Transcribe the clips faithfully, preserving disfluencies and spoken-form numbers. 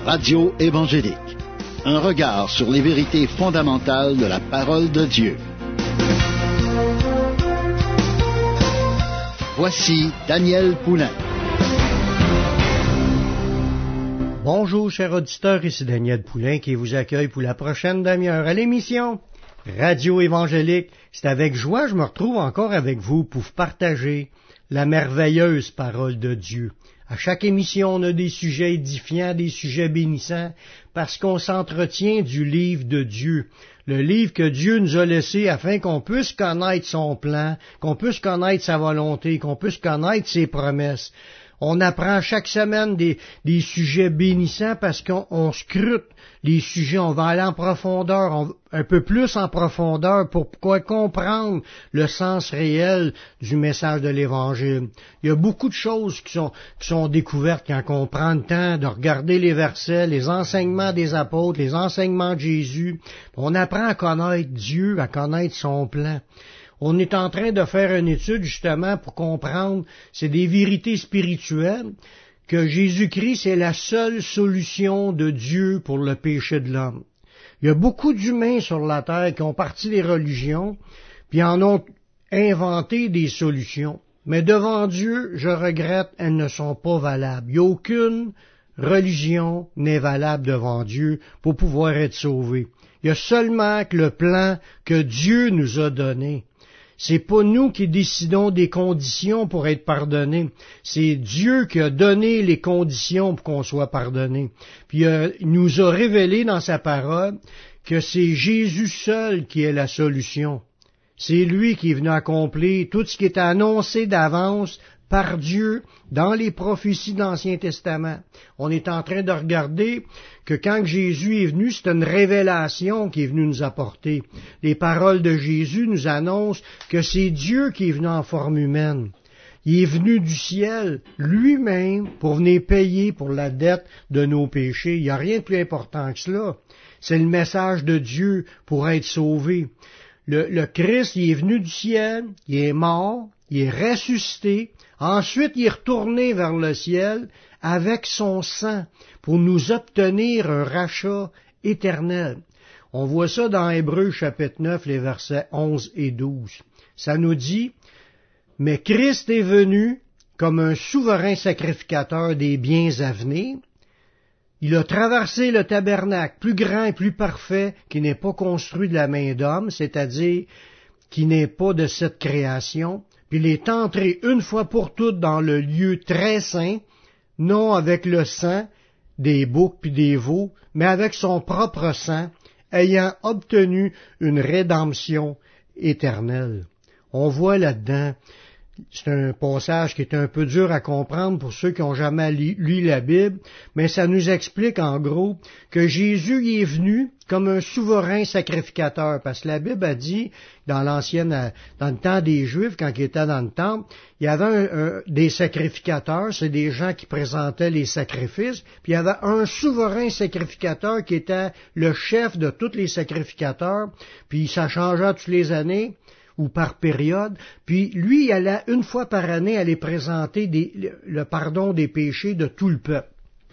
Radio évangélique. Un regard sur les vérités fondamentales de la parole de Dieu. Voici Daniel Poulain. Bonjour, chers auditeurs, ici Daniel Poulain qui vous accueille pour la prochaine demi-heure à l'émission Radio évangélique. C'est avec joie que je me retrouve encore avec vous pour vous partager la merveilleuse parole de Dieu. À chaque émission, on a des sujets édifiants, des sujets bénissants, parce qu'on s'entretient du livre de Dieu. Le livre que Dieu nous a laissé afin qu'on puisse connaître son plan, qu'on puisse connaître sa volonté, qu'on puisse connaître ses promesses. On apprend chaque semaine des, des sujets bénissants parce qu'on on scrute les sujets, on va aller en profondeur, on, un peu plus en profondeur pour quoi comprendre le sens réel du message de l'Évangile. Il y a beaucoup de choses qui sont, qui sont découvertes quand on prend le temps de regarder les versets, les enseignements des apôtres, les enseignements de Jésus. On apprend à connaître Dieu, à connaître son plan. On est en train de faire une étude justement pour comprendre, c'est des vérités spirituelles, que Jésus-Christ est la seule solution de Dieu pour le péché de l'homme. Il y a beaucoup d'humains sur la terre qui ont parti des religions, puis en ont inventé des solutions. Mais devant Dieu, je regrette, elles ne sont pas valables. Il n'y a aucune religion n'est valable devant Dieu pour pouvoir être sauvé. Il y a seulement que le plan que Dieu nous a donné. C'est pas nous qui décidons des conditions pour être pardonnés. C'est Dieu qui a donné les conditions pour qu'on soit pardonné. Puis euh, il nous a révélé dans sa parole que c'est Jésus seul qui est la solution. C'est lui qui est venu accomplir tout ce qui est annoncé d'avance par Dieu dans les prophéties de l'Ancien Testament. On est en train de regarder que quand Jésus est venu, c'est une révélation qui est venue nous apporter. Les paroles de Jésus nous annoncent que c'est Dieu qui est venu en forme humaine. Il est venu du ciel lui-même pour venir payer pour la dette de nos péchés. Il n'y a rien de plus important que cela. C'est le message de Dieu pour être sauvé. Le, le Christ, il est venu du ciel, il est mort, il est ressuscité. Ensuite, il est retourné vers le ciel avec son sang pour nous obtenir un rachat éternel. On voit ça dans Hébreux chapitre neuf, les versets onze et douze. Ça nous dit, « Mais Christ est venu comme un souverain sacrificateur des biens à venir. Il a traversé le tabernacle plus grand et plus parfait qui n'est pas construit de la main d'homme, c'est-à-dire qui n'est pas de cette création. Puis il est entré une fois pour toutes dans le lieu très saint, non avec le sang des boucs puis des veaux, mais avec son propre sang, ayant obtenu une rédemption éternelle. » On voit là-dedans, c'est un passage qui est un peu dur à comprendre pour ceux qui n'ont jamais lu la Bible, mais ça nous explique en gros que Jésus y est venu comme un souverain sacrificateur, parce que la Bible a dit, dans l'ancienne, dans le temps des Juifs, quand ils étaient dans le temple, il y avait un, un, des sacrificateurs, c'est des gens qui présentaient les sacrifices, puis il y avait un souverain sacrificateur qui était le chef de tous les sacrificateurs, puis ça changeait toutes les années, ou par période, puis lui, il allait une fois par année aller présenter des, le pardon des péchés de tout le peuple.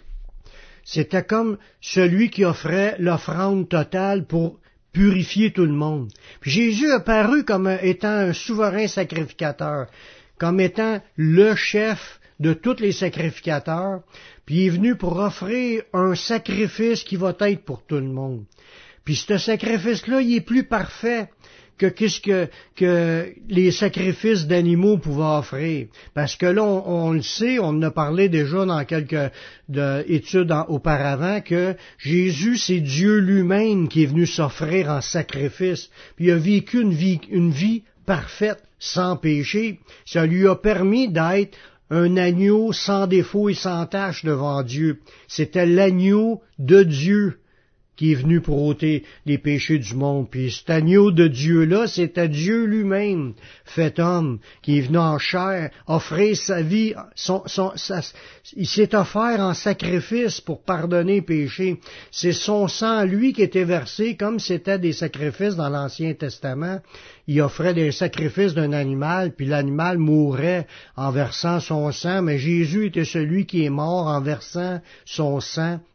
C'était comme celui qui offrait l'offrande totale pour purifier tout le monde. Puis Jésus est paru comme étant un souverain sacrificateur, comme étant le chef de tous les sacrificateurs, puis il est venu pour offrir un sacrifice qui va être pour tout le monde. Puis ce sacrifice-là, il est plus parfait que qu'est-ce que, que les sacrifices d'animaux pouvaient offrir. Parce que là, on, on le sait, on en a parlé déjà dans quelques de, études en, auparavant, que Jésus, c'est Dieu lui-même qui est venu s'offrir en sacrifice. Puis il a vécu une vie, une vie parfaite, sans péché. Ça lui a permis d'être un agneau sans défaut et sans tache devant Dieu. C'était l'agneau de Dieu qui est venu pour ôter les péchés du monde. Puis cet agneau de Dieu-là, c'était Dieu lui-même, fait homme, qui est venu en chair, offrir sa vie, son, son, sa, il s'est offert en sacrifice pour pardonner les péchés. C'est son sang, lui, qui était versé, comme c'était des sacrifices dans l'Ancien Testament. Il offrait des sacrifices d'un animal, puis l'animal mourait en versant son sang, mais Jésus était celui qui est mort en versant son sang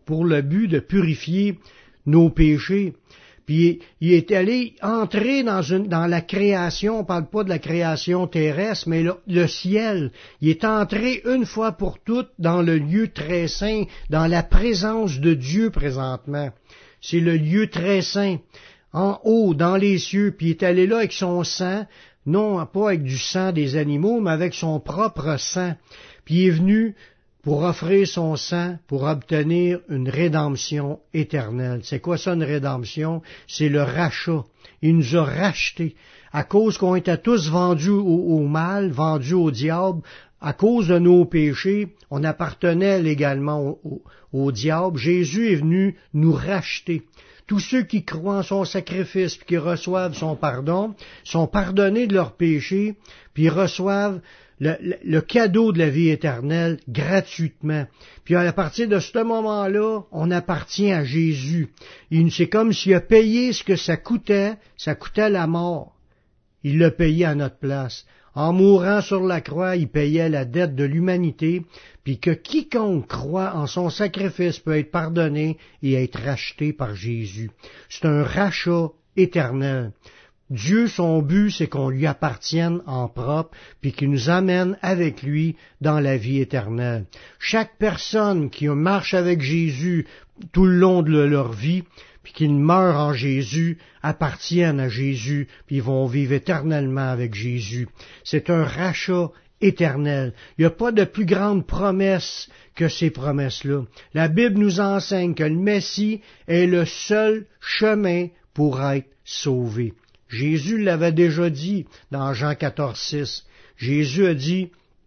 pour le but de purifier nos péchés. Puis il est allé entrer dans, une, dans la création, on parle pas de la création terrestre, mais le, le ciel. Il est entré une fois pour toutes dans le lieu très saint, dans la présence de Dieu présentement. C'est le lieu très saint, en haut, dans les cieux, puis il est allé là avec son sang, non pas avec du sang des animaux, mais avec son propre sang. Puis il est venu pour offrir son sang, pour obtenir une rédemption éternelle. C'est quoi ça, une rédemption? C'est le rachat. Il nous a rachetés. À cause qu'on était tous vendus au, au mal, vendus au diable, à cause de nos péchés, on appartenait légalement au, au, au diable. Jésus est venu nous racheter. Tous ceux qui croient en son sacrifice puis qui reçoivent son pardon sont pardonnés de leurs péchés, puis ils reçoivent Le, le, le cadeau de la vie éternelle gratuitement. Puis à partir de ce moment-là, on appartient à Jésus. Il, c'est comme s'il a payé ce que ça coûtait, ça coûtait la mort. Il l'a payé à notre place. En mourant sur la croix, il payait la dette de l'humanité, puis que quiconque croit en son sacrifice peut être pardonné et être racheté par Jésus. C'est un rachat éternel. Dieu, son but, c'est qu'on lui appartienne en propre, puis qu'il nous amène avec lui dans la vie éternelle. Chaque personne qui marche avec Jésus tout le long de leur vie, puis qu'ils meurent en Jésus, appartiennent à Jésus, puis ils vont vivre éternellement avec Jésus. C'est un rachat éternel. Il n'y a pas de plus grande promesse que ces promesses-là. La Bible nous enseigne que le Messie est le seul chemin pour être sauvé. Jésus l'avait déjà dit dans Jean quatorze, six. Jésus a dit,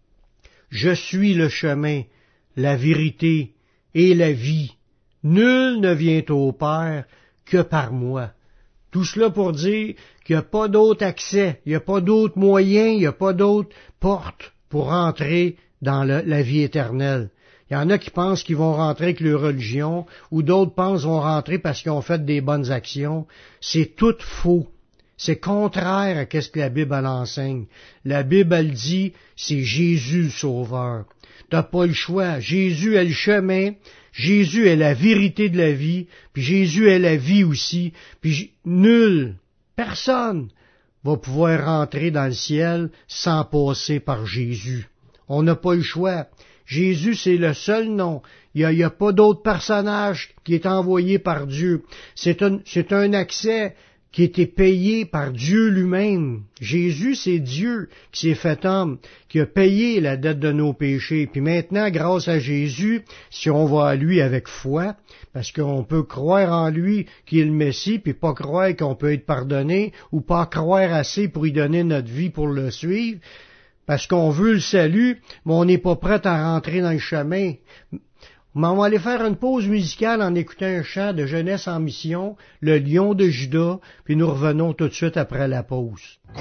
« Je suis le chemin, la vérité et la vie. Nul ne vient au Père que par moi. » Tout cela pour dire qu'il n'y a pas d'autre accès, il n'y a pas d'autre moyen, il n'y a pas d'autre porte pour entrer dans le, la vie éternelle. Il y en a qui pensent qu'ils vont rentrer avec leur religion, ou d'autres pensent qu'ils vont rentrer parce qu'ils ont fait des bonnes actions. C'est tout faux. C'est contraire à ce que la Bible elle enseigne. La Bible, elle dit, c'est Jésus le Sauveur. T'as pas le choix. Jésus est le chemin, Jésus est la vérité de la vie, puis Jésus est la vie aussi, puis nul, personne va pouvoir rentrer dans le ciel sans passer par Jésus. On n'a pas le choix. Jésus, c'est le seul nom. Il n'y a, il y a pas d'autre personnage qui est envoyé par Dieu. C'est un, c'est un accès qui a été payé par Dieu lui-même. Jésus, c'est Dieu qui s'est fait homme, qui a payé la dette de nos péchés. Puis maintenant, grâce à Jésus, si on va à lui avec foi, parce qu'on peut croire en lui qui est le Messie, puis pas croire qu'on peut être pardonné, ou pas croire assez pour y donner notre vie pour le suivre, parce qu'on veut le salut, mais on n'est pas prêt à rentrer dans le chemin. Mais on va aller faire une pause musicale en écoutant un chant de Jeunesse en mission, Le Lion de Juda, puis nous revenons tout de suite après la pause.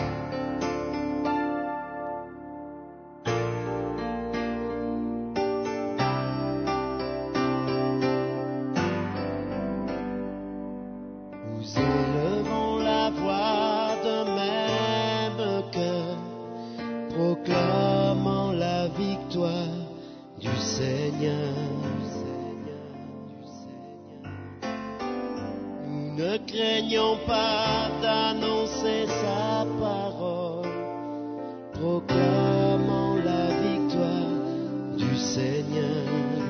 Nous élevons la voix d'un même cœur, proclamant la victoire du Seigneur. Nous ne craignons pas d'annoncer sa parole, proclamant la victoire du Seigneur.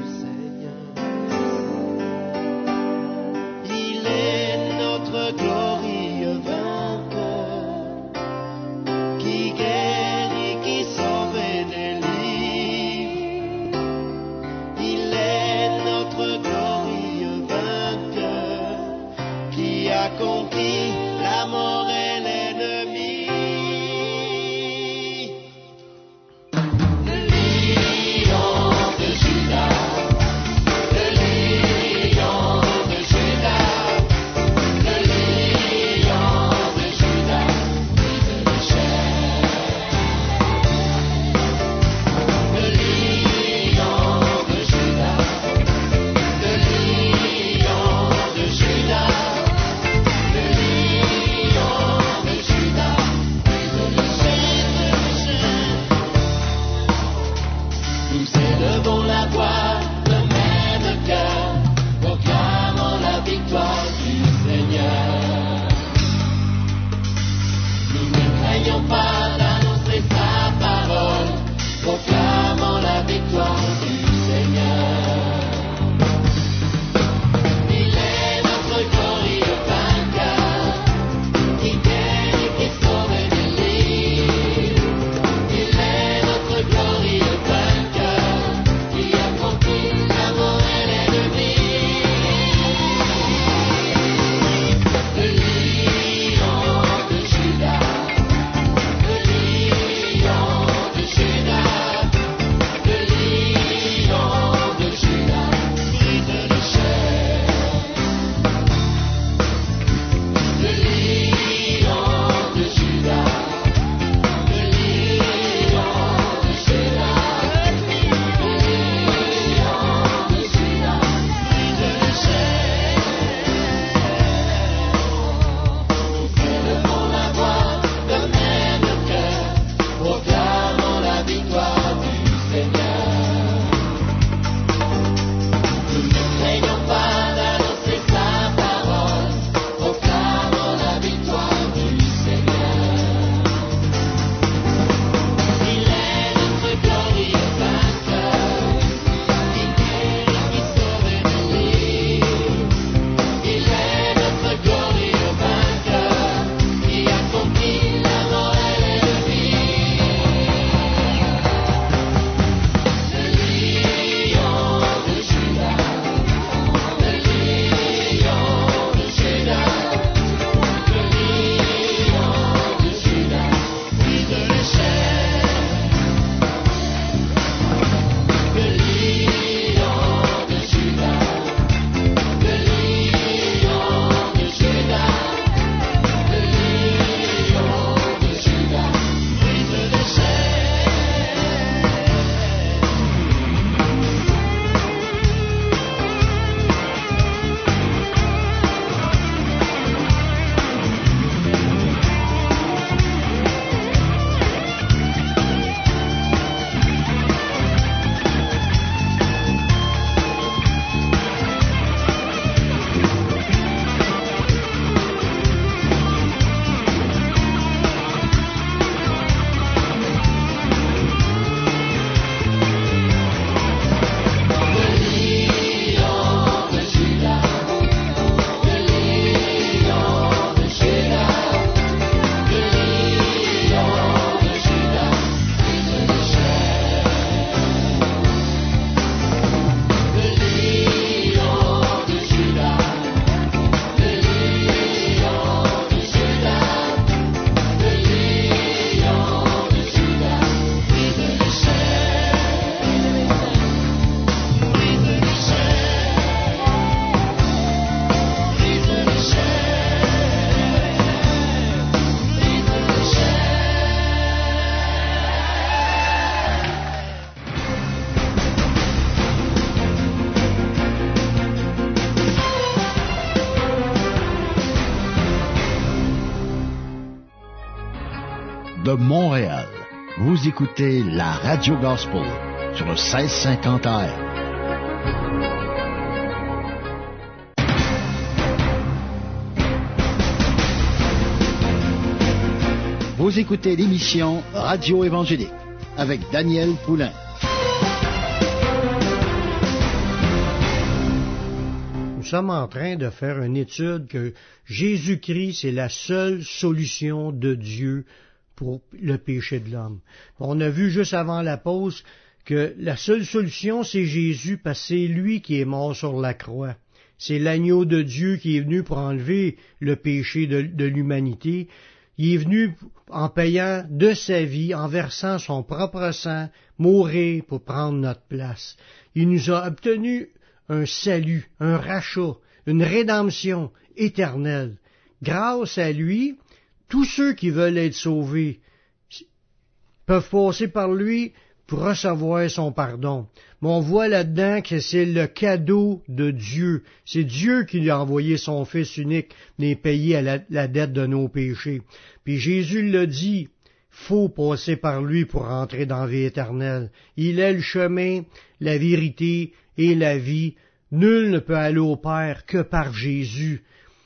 Il est notre glorieux vainqueur, qui guérit, qui sauve et délivre. Il est notre glorieux vainqueur, qui a conquis la mort et l'ennemi. Le lion de Juda, le lion de Juda, le lion de Juda, vive le chêne. Le lion de Juda, le lion de Juda. Nous élevons la voix d'un même cœur, Montréal. Vous écoutez la Radio Gospel sur le seize cinquante A M. Vous écoutez l'émission Radio Évangélique avec Daniel Poulain. Nous sommes en train de faire une étude que Jésus-Christ, c'est la seule solution de Dieu pour le péché de l'homme. On a vu juste avant la pause que la seule solution, c'est Jésus, parce que c'est lui qui est mort sur la croix. C'est l'agneau de Dieu qui est venu pour enlever le péché de, de l'humanité. Il est venu en payant de sa vie, en versant son propre sang, mourir pour prendre notre place. Il nous a obtenu un salut, un rachat, une rédemption éternelle. Grâce à lui, tous ceux qui veulent être sauvés peuvent passer par lui pour recevoir son pardon. Mais on voit là-dedans que c'est le cadeau de Dieu. C'est Dieu qui lui a envoyé son Fils unique, les payer à la, la dette de nos péchés. Puis Jésus l'a dit, faut passer par lui pour rentrer dans la vie éternelle. Il est le chemin, la vérité et la vie. Nul ne peut aller au Père que par Jésus.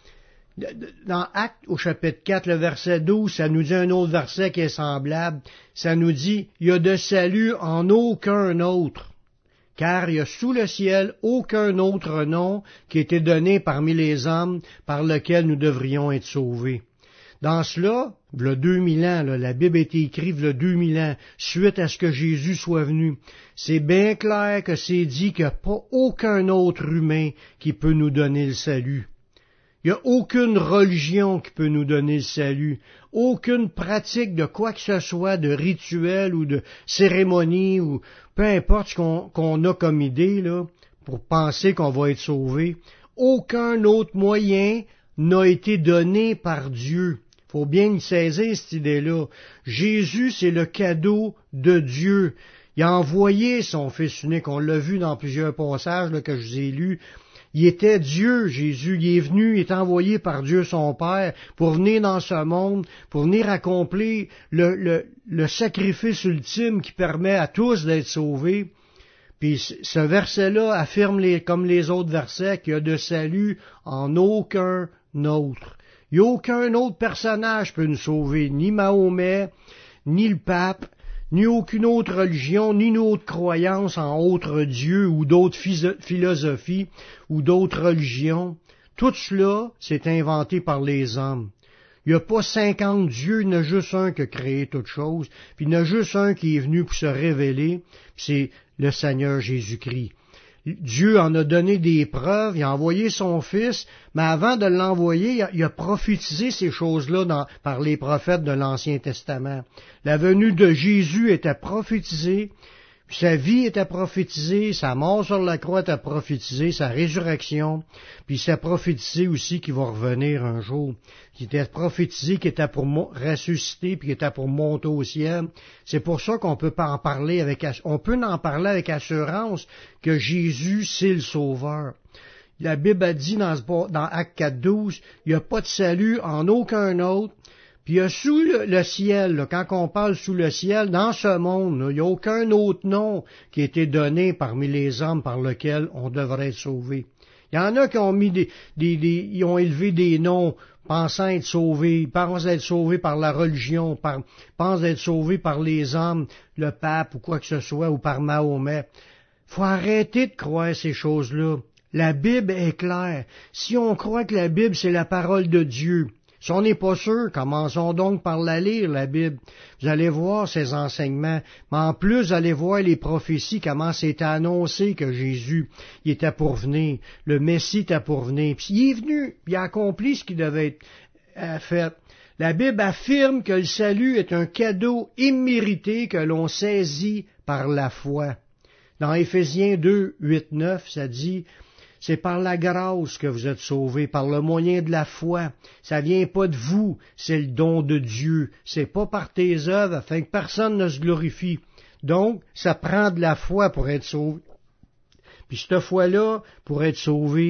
Dans Actes, au chapitre quatre, le verset douze, ça nous dit un autre verset qui est semblable. Ça nous dit, il y a de salut en aucun autre, car il y a sous le ciel aucun autre nom qui a été donné parmi les hommes par lequel nous devrions être sauvés. Dans cela, v'là deux mille ans, là, la Bible a été écrite v'là deux mille ans, suite à ce que Jésus soit venu. C'est bien clair que c'est dit qu'il n'y a pas aucun autre humain qui peut nous donner le salut. Il n'y a aucune religion qui peut nous donner le salut, aucune pratique de quoi que ce soit, de rituel ou de cérémonie, ou peu importe ce qu'on, qu'on a comme idée, là, pour penser qu'on va être sauvé. Aucun autre moyen n'a été donné par Dieu. Faut bien saisir cette idée-là. Jésus, c'est le cadeau de Dieu. Il a envoyé son Fils unique, on l'a vu dans plusieurs passages là, que je vous ai lus. Il était Dieu, Jésus, il est venu, il est envoyé par Dieu son Père pour venir dans ce monde, pour venir accomplir le, le, le sacrifice ultime qui permet à tous d'être sauvés. Puis ce verset-là affirme, les, comme les autres versets, qu'il y a de salut en aucun autre. Il n'y a aucun autre personnage qui peut nous sauver, ni Mahomet, ni le pape, ni aucune autre religion, ni une autre croyance en autre Dieu ou d'autres philosophies ou d'autres religions. Tout cela, c'est inventé par les hommes. Il n'y a pas cinquante dieux, il y en a juste un qui a créé toute chose, puis il y en a juste un qui est venu pour se révéler, puis c'est le Seigneur Jésus-Christ. Dieu en a donné des preuves, il a envoyé son Fils, mais avant de l'envoyer, il a, il a prophétisé ces choses-là dans, par les prophètes de l'Ancien Testament. La venue de Jésus était prophétisée, puis sa vie était prophétisée, sa mort sur la croix était prophétisée, sa résurrection, puis c'est prophétisé aussi qu'il va revenir un jour. Qui était prophétisé, qui était pour ressusciter, puis qui était pour monter au ciel. C'est pour ça qu'on peut pas en parler avec, on peut en parler avec assurance que Jésus, c'est le Sauveur. La Bible a dit dans, dans Actes quatre douze, il n'y a pas de salut en aucun autre. Puis il y a sous le, le ciel, là, quand on parle sous le ciel, dans ce monde, là, il n'y a aucun autre nom qui a été donné parmi les hommes par lequel on devrait être sauvé. Il y en a qui ont mis des, des, des ils ont élevé des noms pensant être sauvés, pensent être sauvés par la religion, par, pensent être sauvés par les hommes, le pape ou quoi que ce soit, ou par Mahomet. Faut arrêter de croire ces choses-là. La Bible est claire. Si on croit que la Bible, c'est la parole de Dieu, si on n'est pas sûr, commençons donc par la lire, la Bible. Vous allez voir ses enseignements, mais en plus, vous allez voir les prophéties, comment c'était annoncé que Jésus il était pour venir, le Messie était pour venir. Puis il est venu, il a accompli ce qui devait être euh, fait. La Bible affirme que le salut est un cadeau immérité que l'on saisit par la foi. Dans Éphésiens deux, huit, neuf, ça dit... C'est par la grâce que vous êtes sauvés, par le moyen de la foi. Ça vient pas de vous, c'est le don de Dieu. C'est pas par tes œuvres, afin que personne ne se glorifie. Donc, ça prend de la foi pour être sauvé. Puis cette foi-là, pour être sauvé,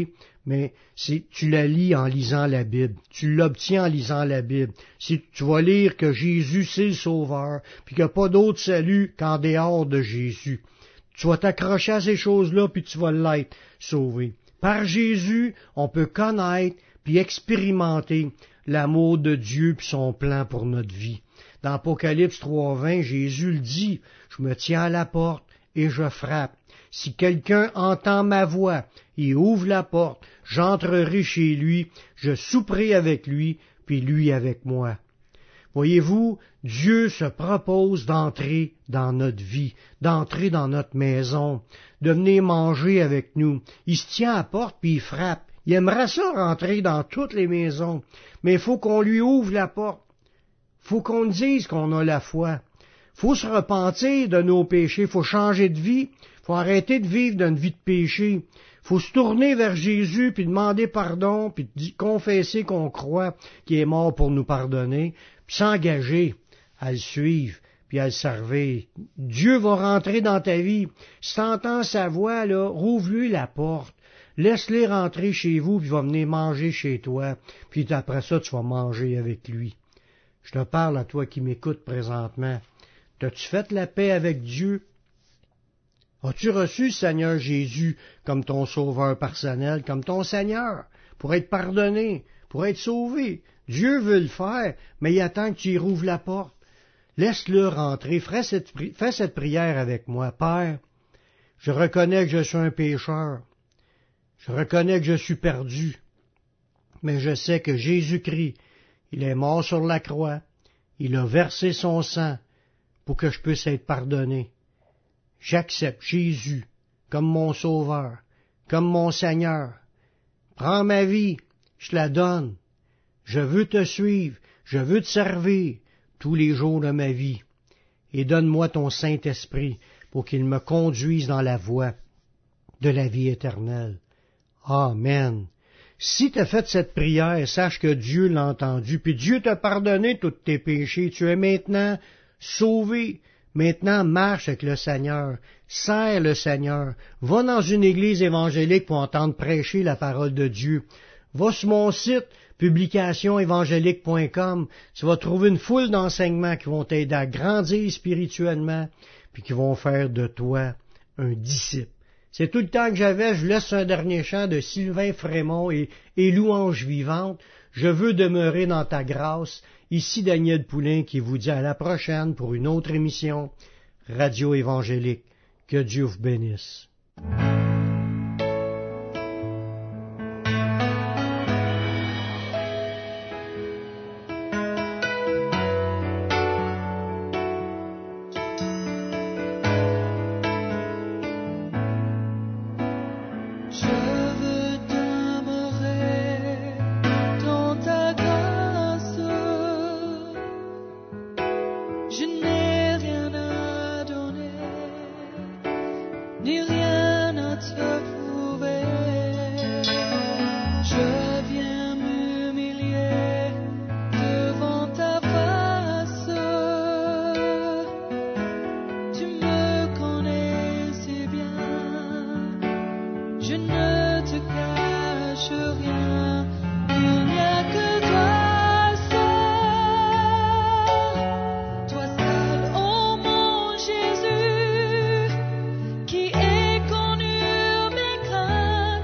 mais c'est, tu la lis en lisant la Bible. Tu l'obtiens en lisant la Bible. Si tu vas lire que Jésus, c'est le Sauveur, puis qu'il n'y a pas d'autre salut qu'en dehors de Jésus. Tu vas t'accrocher à ces choses-là, puis tu vas l'être sauvé. Par Jésus, on peut connaître puis expérimenter l'amour de Dieu puis son plan pour notre vie. Dans Apocalypse trois vingt, Jésus le dit, « Je me tiens à la porte et je frappe. Si quelqu'un entend ma voix et ouvre la porte, j'entrerai chez lui, je souperai avec lui, puis lui avec moi. » Voyez-vous, Dieu se propose d'entrer dans notre vie, d'entrer dans notre maison, de venir manger avec nous. Il se tient à la porte puis il frappe. Il aimerait ça rentrer dans toutes les maisons, mais il faut qu'on lui ouvre la porte. Il faut qu'on dise qu'on a la foi. Il faut se repentir de nos péchés, il faut changer de vie, il faut arrêter de vivre d'une vie de péché. Il faut se tourner vers Jésus, puis demander pardon, puis confesser qu'on croit qu'il est mort pour nous pardonner, puis s'engager à le suivre, puis à le servir. Dieu va rentrer dans ta vie. Si tu entends sa voix, là, rouvre-lui la porte. Laisse-le rentrer chez vous, puis il va venir manger chez toi. Puis après ça, tu vas manger avec lui. Je te parle à toi qui m'écoutes présentement. T'as-tu fait la paix avec Dieu? As-tu reçu le Seigneur Jésus comme ton sauveur personnel, comme ton Seigneur, pour être pardonné, pour être sauvé? Dieu veut le faire, mais il attend que tu y rouvres la porte. Laisse-le rentrer. Fais cette, fais cette prière avec moi. Père, je reconnais que je suis un pécheur. Je reconnais que je suis perdu. Mais je sais que Jésus-Christ, il est mort sur la croix. Il a versé son sang pour que je puisse être pardonné. J'accepte Jésus comme mon sauveur, comme mon Seigneur. Prends ma vie, je te la donne. Je veux te suivre, je veux te servir tous les jours de ma vie. Et donne-moi ton Saint-Esprit pour qu'il me conduise dans la voie de la vie éternelle. Amen. Si tu as fait cette prière, sache que Dieu l'a entendu, puis Dieu t'a pardonné tous tes péchés. Tu es maintenant sauvé. Maintenant, marche avec le Seigneur, sers le Seigneur, va dans une église évangélique pour entendre prêcher la parole de Dieu. Va sur mon site, publication évangélique point com, tu vas trouver une foule d'enseignements qui vont t'aider à grandir spirituellement, puis qui vont faire de toi un disciple. C'est tout le temps que j'avais, je vous laisse un dernier chant de Sylvain Frémont et, et Louange vivante. Je veux demeurer dans ta grâce. Ici Daniel Poulain qui vous dit à la prochaine pour une autre émission Radio Évangélique. Que Dieu vous bénisse. Qui est connu mes craintes.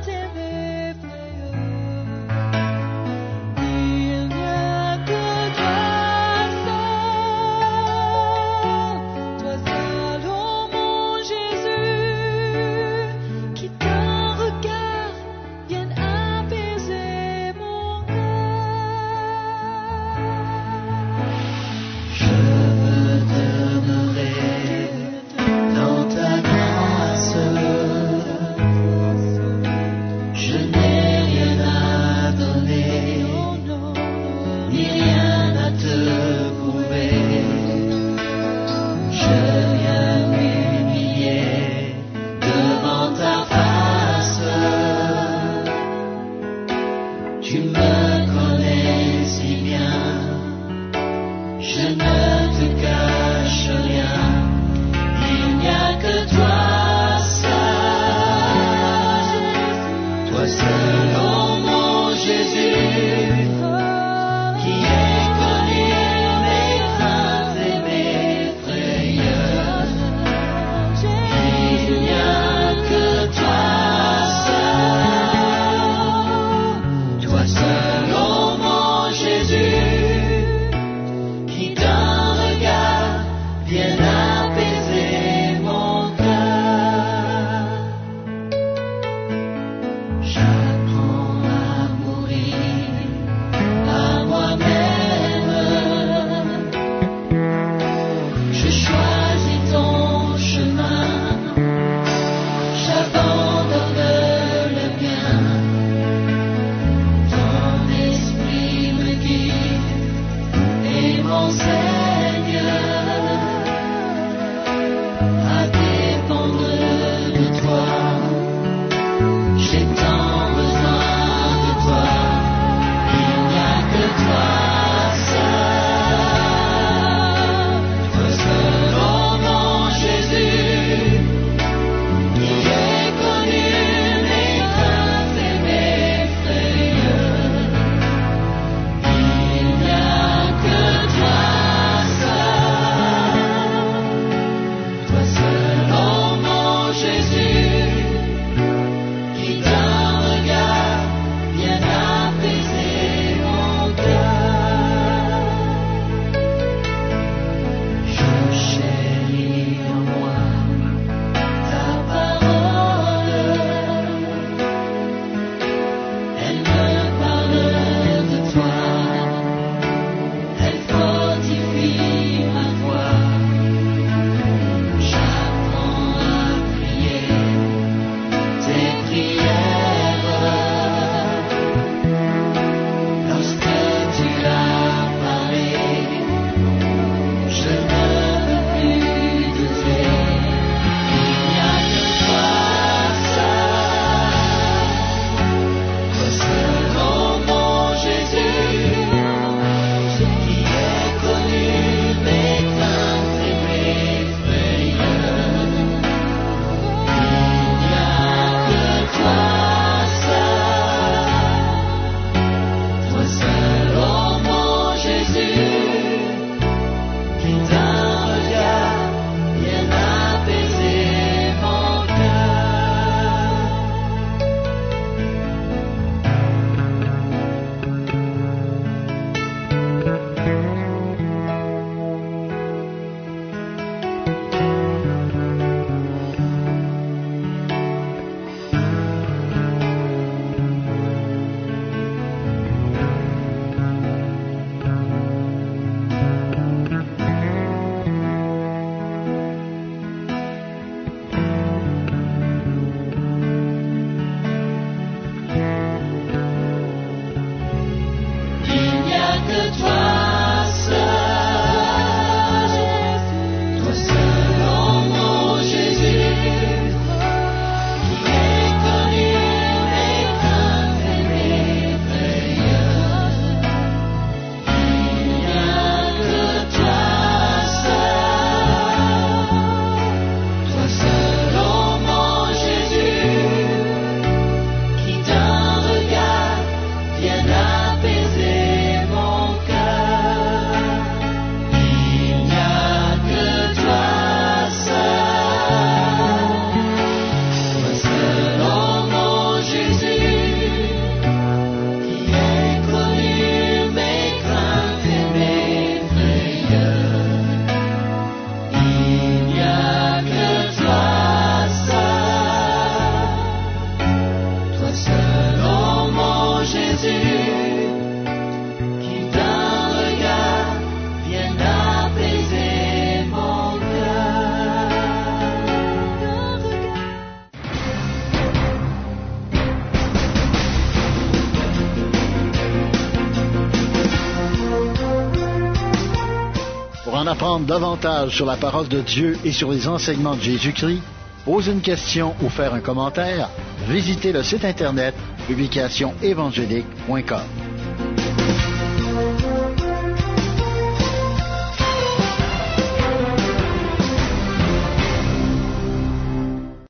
en apprendre davantage sur la parole de Dieu et sur les enseignements de Jésus-Christ, poser une question ou faire un commentaire, visitez le site internet publication évangélique point com.